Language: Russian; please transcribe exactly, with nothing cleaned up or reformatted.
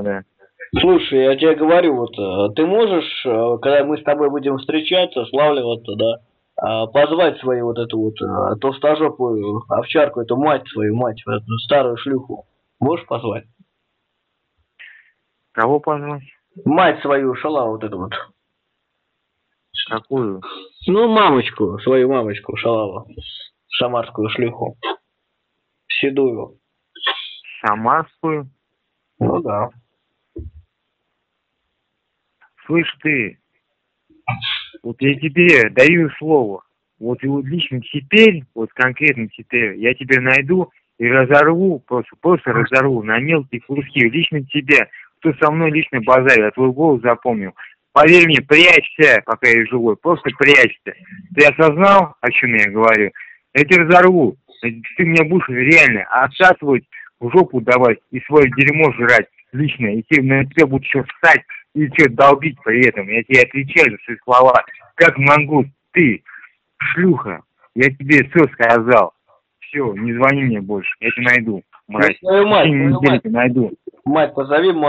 да. Слушай, я тебе говорю, вот э, ты можешь, э, когда мы с тобой будем встречаться, славливаться, да, а, позвать свою вот эту вот э, толстожопую овчарку, эту мать свою, мать, вот эту старую шлюху. Можешь позвать? Кого позвать? Мать свою шала вот эту вот. Какую? Ну, мамочку, свою мамочку шалаву. Самарскую шлюху. Седую. Самарскую? Ну да. Слышь ты, вот я тебе даю слово. Вот и вот лично теперь, вот конкретно теперь, я тебя найду и разорву, просто, просто разорву на мелкие куски. Лично тебя, кто со мной лично базарит, я твой голос запомнил. Поверь мне, прячься, пока я живой, просто прячься. Ты осознал, о чем я говорю? Я тебя разорву. Ты мне будешь реально отсасывать, в жопу давать и свое дерьмо жрать лично. И тебе, на тебя будут еще ссать и что долбить при этом. Я тебе отвечаю за свои слова. Как могу ты, шлюха, я тебе все сказал. Все, не звони мне больше, я тебя найду, мразь. Ну, свою мать, В течение свою недели мать. тебя найду. Мать, позови мать.